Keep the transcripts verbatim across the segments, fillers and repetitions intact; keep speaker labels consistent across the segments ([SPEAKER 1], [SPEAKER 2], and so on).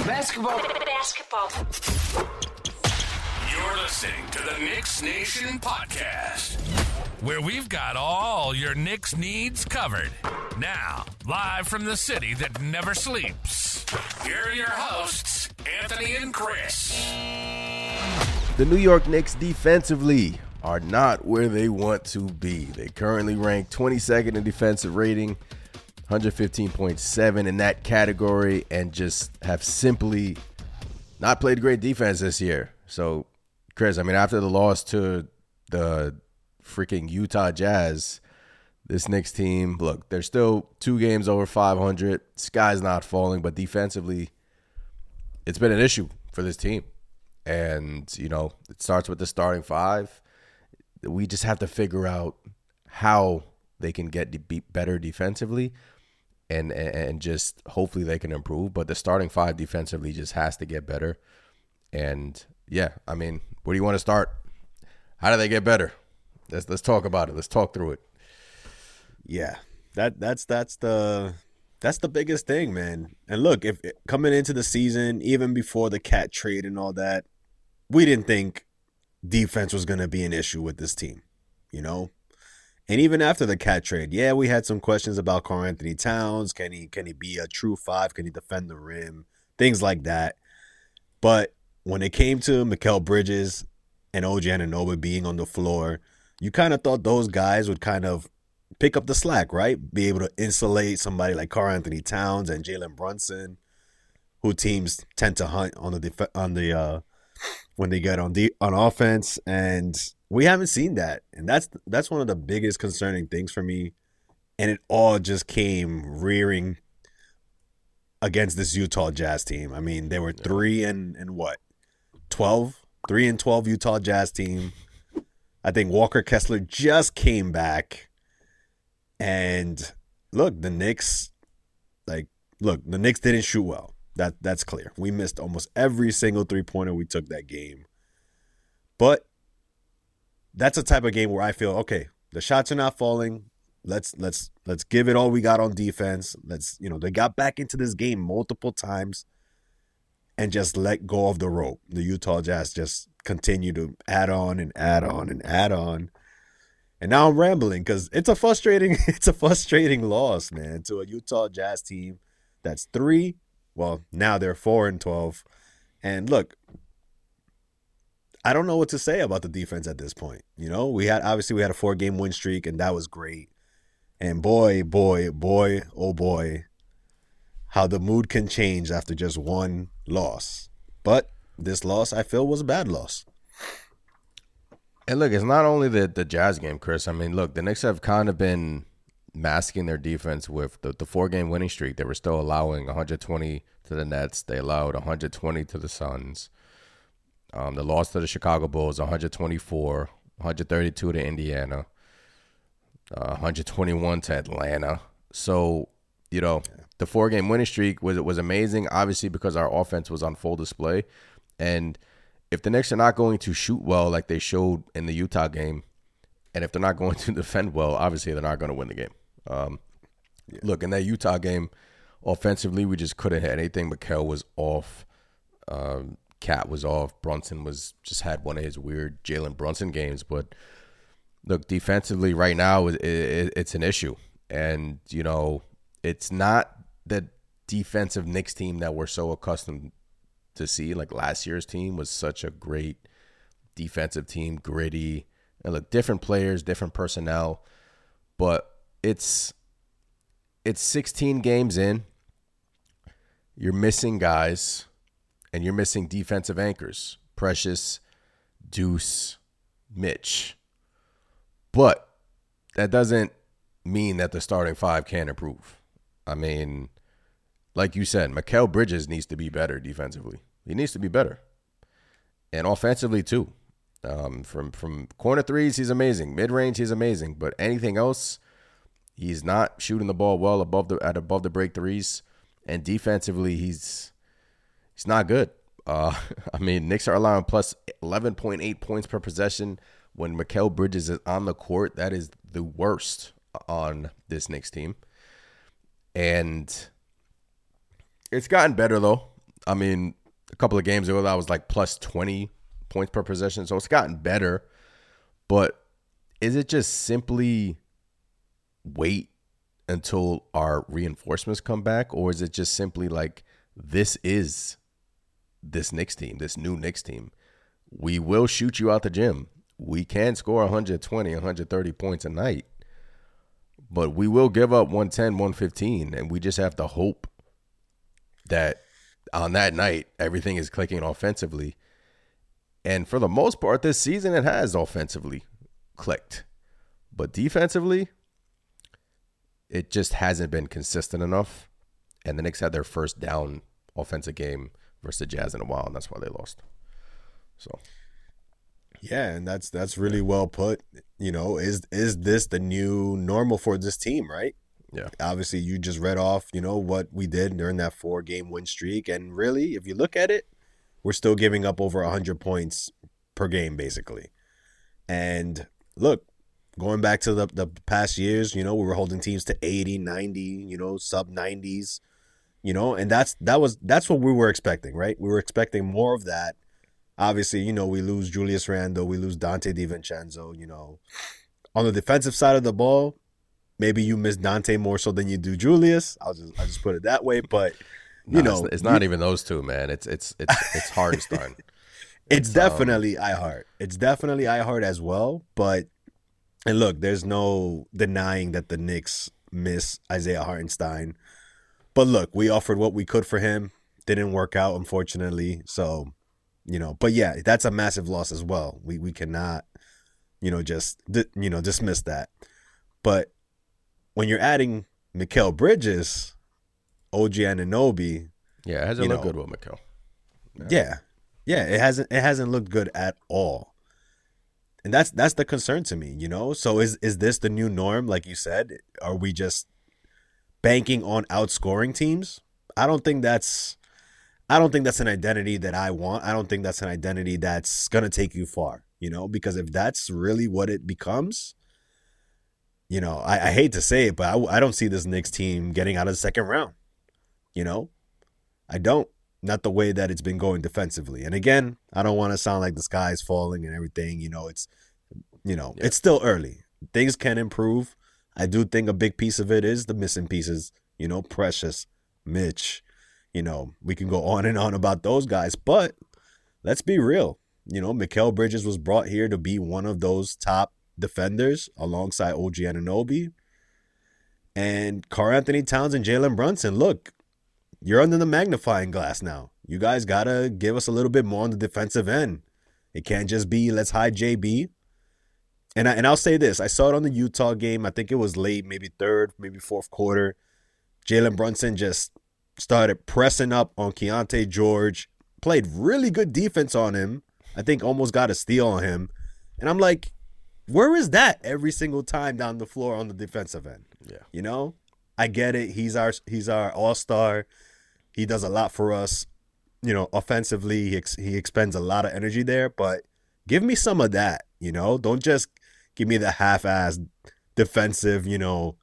[SPEAKER 1] Basketball.
[SPEAKER 2] Basketball.
[SPEAKER 3] You're listening to the Knicks Nation podcast, where we've got all your Knicks needs covered. Now, live from the city that never sleeps, here are your hosts, Anthony and Chris.
[SPEAKER 4] The New York Knicks defensively are not where they want to be. They currently rank twenty-second in defensive rating, one fifteen point seven in that category, and just have simply not played great defense this year. So, Chris, I mean, after the loss to the freaking Utah Jazz, this Knicks team, look, they're still two games over five hundred. Sky's not falling, but defensively, it's been an issue for this team. And, you know, it starts with the starting five. We just have to figure out how they can get de- better defensively and, and just hopefully they can improve. But the starting five defensively just has to get better. And, yeah, I mean, where do you want to start? How do they get better? Let's let's talk about it. Let's talk through it.
[SPEAKER 5] Yeah, that that's that's the that's the biggest thing, man. And look, if coming into the season, even before the Cat trade and all that, we didn't think defense was going to be an issue with this team, you know? And even after the Cat trade, yeah, we had some questions about Karl-Anthony Towns. Can he can he be a true five? Can he defend the rim? Things like that. But when it came to Mikal Bridges and O G Anunoby being on the floor, you kind of thought those guys would kind of pick up the slack, right? Be able to insulate somebody like Karl-Anthony Towns and Jalen Brunson, who teams tend to hunt on the def- on the uh, when they get on de- on offense, and we haven't seen that, and that's that's one of the biggest concerning things for me. And it all just came rearing against this Utah Jazz team. I mean, they were three and and what, twelve, three and twelve Utah Jazz team. I think Walker Kessler just came back. And look, the Knicks, like, look, the Knicks didn't shoot well. That That's clear. We missed almost every single three-pointer we took that game. But that's a type of game where I feel, okay, the shots are not falling. Let's let's let's give it all we got on defense. Let's, you know, they got back into this game multiple times and just let go of the rope. The Utah Jazz just continue to add on and add on and add on. And now I'm rambling because it's a frustrating, it's a frustrating loss, man, to a Utah Jazz team that's three. Well, now they're four and twelve. And look, I don't know what to say about the defense at this point. You know, we had obviously we had a four game win streak, and that was great. And boy, boy, boy, oh boy, how the mood can change after just one loss. But this loss, I feel, was a bad loss.
[SPEAKER 4] And look, it's not only the, the Jazz game, Chris. I mean, look, the Knicks have kind of been masking their defense with the, the four-game winning streak. They were still allowing one hundred twenty to the Nets. They allowed one hundred twenty to the Suns. Um, the loss to the Chicago Bulls, one hundred twenty-four, one hundred thirty-two to Indiana, uh, one hundred twenty-one to Atlanta. So, you know, the four-game winning streak was was amazing, obviously, because our offense was on full display. And if the Knicks are not going to shoot well like they showed in the Utah game, and if they're not going to defend well, obviously they're not going to win the game. Um, yeah. Look, in that Utah game, offensively, we just couldn't hit anything. Mikal was off. Um, Cat was off. Brunson was just had one of his weird Jalen Brunson games. But look, defensively right now, it, it, it's an issue. And, you know, it's not the defensive Knicks team that we're so accustomed to see. Like last year's team was such a great defensive team, gritty, and look, different players, different personnel, but it's it's sixteen games in. You're missing guys, and you're missing defensive anchors, Precious, Deuce, Mitch. But that doesn't mean that the starting five can't improve. I mean, like you said, Mikal Bridges needs to be better defensively. He needs to be better. And offensively, too. Um, from, from corner threes, he's amazing. Mid-range, he's amazing. But anything else, he's not shooting the ball well above the at above the break threes. And defensively, he's he's not good. Uh, I mean, Knicks are allowing plus eleven point eight points per possession when Mikal Bridges is on the court. That is the worst on this Knicks team. And it's gotten better, though. I mean, a couple of games ago, that was like plus twenty points per possession. So it's gotten better. But is it just simply wait until our reinforcements come back? Or is it just simply like, this is this Knicks team, this new Knicks team? We will shoot you out the gym. We can score one hundred twenty, one hundred thirty points a night. But we will give up one ten, one fifteen. And we just have to hope that on that night, everything is clicking offensively. And for the most part, this season, it has offensively clicked. But defensively, it just hasn't been consistent enough. And the Knicks had their first down offensive game versus the Jazz in a while, and that's why they lost. So,
[SPEAKER 5] yeah, and that's that's really well put. You know, is is this the new normal for this team, right?
[SPEAKER 4] Yeah.
[SPEAKER 5] Obviously, you just read off, you know, what we did during that four-game win streak. And really, if you look at it, we're still giving up over one hundred points per game, basically. And look, going back to the, the past years, you know, we were holding teams to eighty, ninety, you know, sub nineties, you know, and that's that was that's what we were expecting, right? We were expecting more of that. Obviously, you know, we lose Julius Randle, we lose Dante DiVincenzo, you know. On the defensive side of the ball, maybe you miss Dante more so than you do Julius. I'll just I'll just put it that way, but you
[SPEAKER 4] no,
[SPEAKER 5] know,
[SPEAKER 4] it's, it's not
[SPEAKER 5] you,
[SPEAKER 4] even those two, man. It's it's it's it's Hartenstein.
[SPEAKER 5] It's, it's definitely
[SPEAKER 4] um,
[SPEAKER 5] iHeart. It's definitely iHeart as well. But and look, there's no denying that the Knicks miss Isaiah Hartenstein. But look, we offered what we could for him. Didn't work out, unfortunately. So, you know, but yeah, that's a massive loss as well. We we cannot, you know, just you know dismiss that. But when you're adding Mikal Bridges, O G Anunoby,
[SPEAKER 4] yeah, it hasn't looked good with Mikal.
[SPEAKER 5] Yeah. yeah, yeah, it hasn't it hasn't looked good at all, and that's that's the concern to me. You know, so is is this the new norm? Like you said, are we just banking on outscoring teams? I don't think that's I don't think that's an identity that I want. I don't think that's an identity that's gonna take you far. You know, because if that's really what it becomes. You know, I, I hate to say it, but I, I don't see this Knicks team getting out of the second round. You know, I don't. Not the way that it's been going defensively. And again, I don't want to sound like the sky is falling and everything. You know, it's, you know, yeah. It's still early. Things can improve. I do think a big piece of it is the missing pieces. You know, Precious, Mitch. You know, we can go on and on about those guys. But let's be real. You know, Mikal Bridges was brought here to be one of those top defenders alongside O G Anunoby and Karl-Anthony Towns and Jalen Brunson. Look, you're under the magnifying glass now. You guys got to give us a little bit more on the defensive end. It can't just be let's hide J B. And, I, and I'll say this. I saw it on the Utah game. I think it was late, maybe third, maybe fourth quarter. Jalen Brunson just started pressing up on Keontae George, played really good defense on him. I think almost got a steal on him. And I'm like, where is that every single time down the floor on the defensive end?
[SPEAKER 4] Yeah.
[SPEAKER 5] You know, I get it. He's our he's our all-star. He does a lot for us. You know, offensively, he, ex- he expends a lot of energy there. But give me some of that, you know. Don't just give me the half-assed defensive, you know.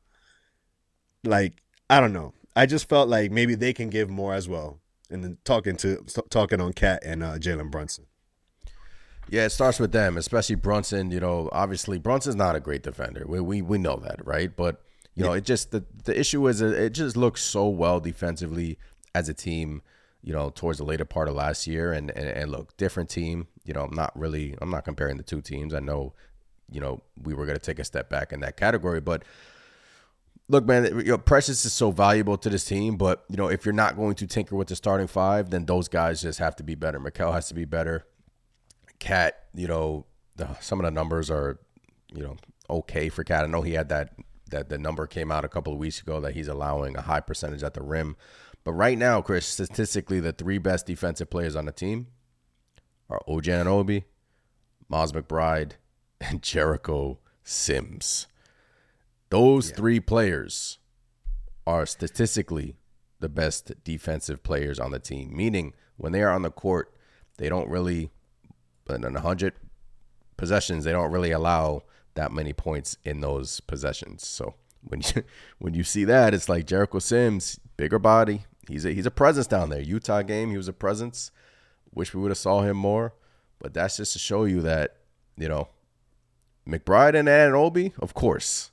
[SPEAKER 5] Like, I don't know. I just felt like maybe they can give more as well. And then talking to talking on Cat and uh, Jalen Brunson.
[SPEAKER 4] Yeah, it starts with them, especially Brunson. You know, obviously Brunson's not a great defender. We we, we know that, right? But you know, it just the, the issue is it just looks so well defensively as a team. You know, towards the later part of last year, and and, and look, different team. You know, I'm not really I'm not comparing the two teams. I know, you know, we were going to take a step back in that category, but look, man, you know, Precious is so valuable to this team. But you know, if you're not going to tinker with the starting five, then those guys just have to be better. Mikal has to be better. Cat, you know, the, some of the numbers are, you know, okay for Cat. I know he had that, that the number came out a couple of weeks ago that he's allowing a high percentage at the rim. But right now, Chris, statistically, the three best defensive players on the team are O G Anunoby, Miles McBride, and Jericho Sims. Those yeah. three players are statistically the best defensive players on the team, meaning when they are on the court, they don't really – in one hundred possessions, they don't really allow that many points in those possessions. So when you when you see that, it's like Jericho Sims, bigger body. he's a, he's a presence down there. Utah game, he was a presence. Wish we would have saw him more. But that's just to show you that, you know, McBride and Anunoby, of course.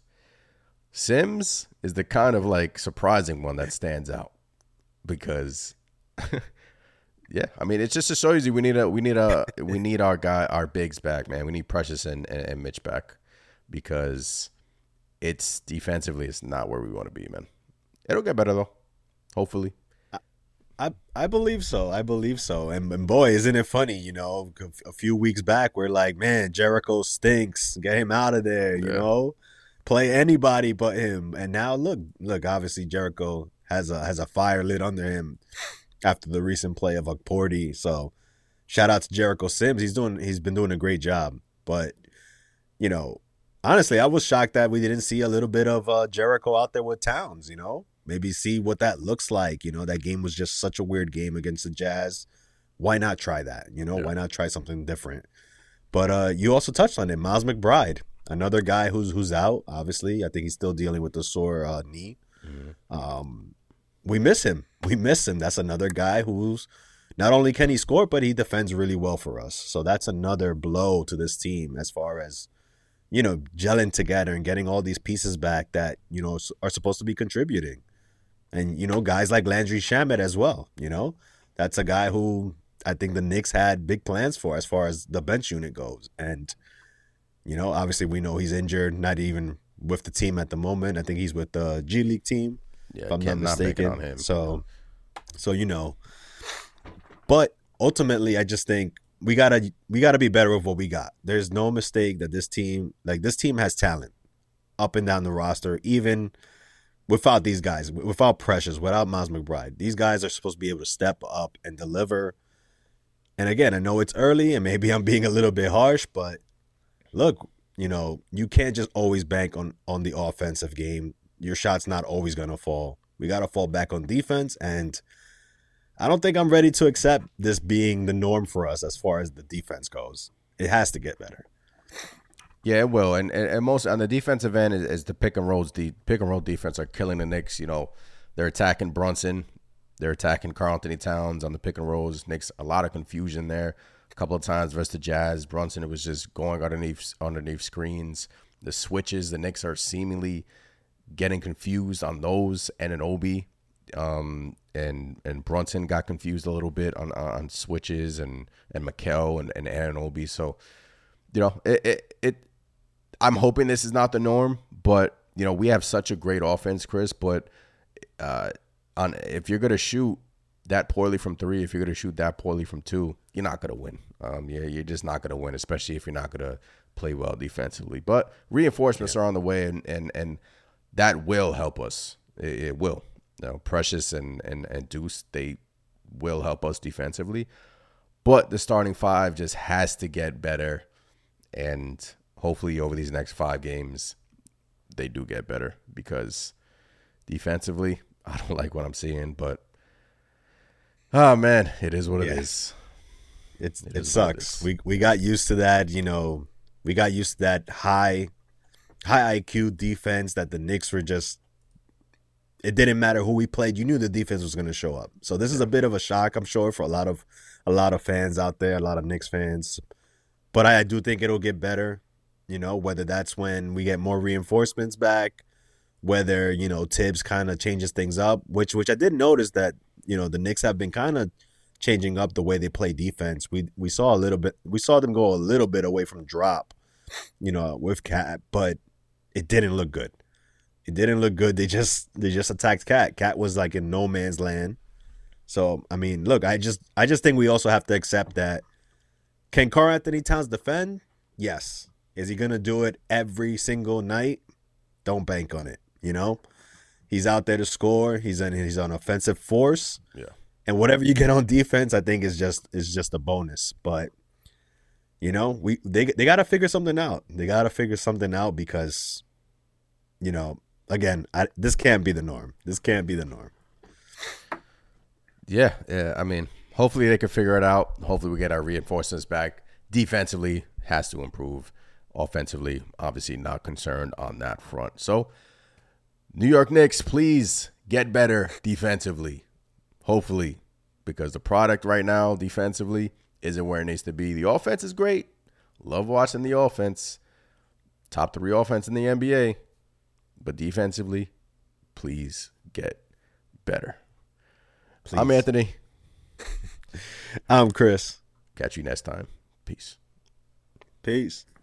[SPEAKER 4] Sims is the kind of like surprising one that stands out because, yeah, I mean, it's just to show you we need a we need a we need our guy our bigs back, man. We need Precious and, and, and Mitch back because it's defensively it's not where we want to be, man. It'll get better though, hopefully.
[SPEAKER 5] I I believe so. I believe so. And, and boy, isn't it funny? You know, a few weeks back we're like, man, Jericho stinks. Get him out of there. You yeah. know. Play anybody but him, and now look, look. Obviously, Jericho has a has a fire lit under him after the recent play of Okporti. So, shout out to Jericho Sims. He's doing he's been doing a great job. But you know, honestly, I was shocked that we didn't see a little bit of uh, Jericho out there with Towns. You know, maybe see what that looks like. You know, that game was just such a weird game against the Jazz. Why not try that? You know, yeah. why not try something different? But uh, you also touched on it, Miles McBride. Another guy who's who's out, obviously. I think he's still dealing with the sore uh, knee. Mm-hmm. Um, we miss him. We miss him. That's another guy who's not only can he score, but he defends really well for us. So that's another blow to this team as far as, you know, gelling together and getting all these pieces back that, you know, are supposed to be contributing. And, you know, guys like Landry Shamet as well, you know. That's a guy who I think the Knicks had big plans for as far as the bench unit goes. And you know, obviously we know he's injured, not even with the team at the moment. I think he's with the G League team, yeah, if I'm not mistaken. Not on him. So, so you know, but ultimately, I just think we gotta we gotta be better with what we got. There's no mistake that this team, like this team, has talent up and down the roster, even without these guys, without Precious, without Miles McBride. These guys are supposed to be able to step up and deliver. And again, I know it's early, and maybe I'm being a little bit harsh, but look, you know, you can't just always bank on, on the offensive game. Your shot's not always going to fall. We got to fall back on defense, and I don't think I'm ready to accept this being the norm for us as far as the defense goes. It has to get better.
[SPEAKER 4] Yeah, it will. And and, and most on the defensive end is, is the pick and rolls. The pick and roll defense are killing the Knicks. You know, they're attacking Brunson. They're attacking Karl Anthony Towns on the pick and rolls. Knicks, a lot of confusion there. A couple of times versus the Jazz, Brunson, it was just going underneath underneath screens. The switches, the Knicks are seemingly getting confused on those. And an Obi, um, and and Brunson got confused a little bit on on switches, and and Mikal and and Anunoby. So, you know, it, it it I'm hoping this is not the norm, but you know, we have such a great offense, Chris. But uh, on if you're gonna shoot that poorly from three, if you're going to shoot that poorly from two, you're not going to win. Um, yeah, you're just not going to win, especially if you're not going to play well defensively. But reinforcements yeah. are on the way, and and and that will help us. It, it will. You know, Precious and, and, and Deuce, they will help us defensively. But the starting five just has to get better, and hopefully over these next five games, they do get better, because defensively, I don't like what I'm seeing, but oh man, it is what yeah. it is.
[SPEAKER 5] It's it, it is sucks. It we we got used to that, you know. We got used to that high, high I Q defense that the Knicks were just. It didn't matter who we played. You knew the defense was going to show up. So this is a bit of a shock, I'm sure, for a lot of, a lot of fans out there, a lot of Knicks fans. But I, I do think it'll get better. You know, whether that's when we get more reinforcements back, whether, you know, Tibbs kind of changes things up, which which I did notice that, you know, the Knicks have been kind of changing up the way they play defense. We we saw a little bit, we saw them go a little bit away from drop, you know, with Cat, but it didn't look good. It didn't look good. They just they just attacked Cat. Cat was like in no man's land. So I mean, look, I just I just think we also have to accept that. Can Karl Anthony Towns defend? Yes. Is he gonna do it every single night? Don't bank on it. You know, he's out there to score. He's an he's an offensive force.
[SPEAKER 4] Yeah.
[SPEAKER 5] And whatever you get on defense, I think is just is just a bonus. But you know, we they they got to figure something out. They got to figure something out because, you know, again, I, this can't be the norm. This can't be the norm.
[SPEAKER 4] Yeah, yeah. I mean, hopefully they can figure it out. Hopefully we get our reinforcements back. Defensively has to improve. Offensively, obviously not concerned on that front. So, New York Knicks, please get better defensively. Hopefully, because the product right now defensively isn't where it needs to be. The offense is great. Love watching the offense. Top three offense in the N B A. But defensively, please get better. Please. I'm Anthony.
[SPEAKER 5] I'm Chris.
[SPEAKER 4] Catch you next time. Peace.
[SPEAKER 5] Peace.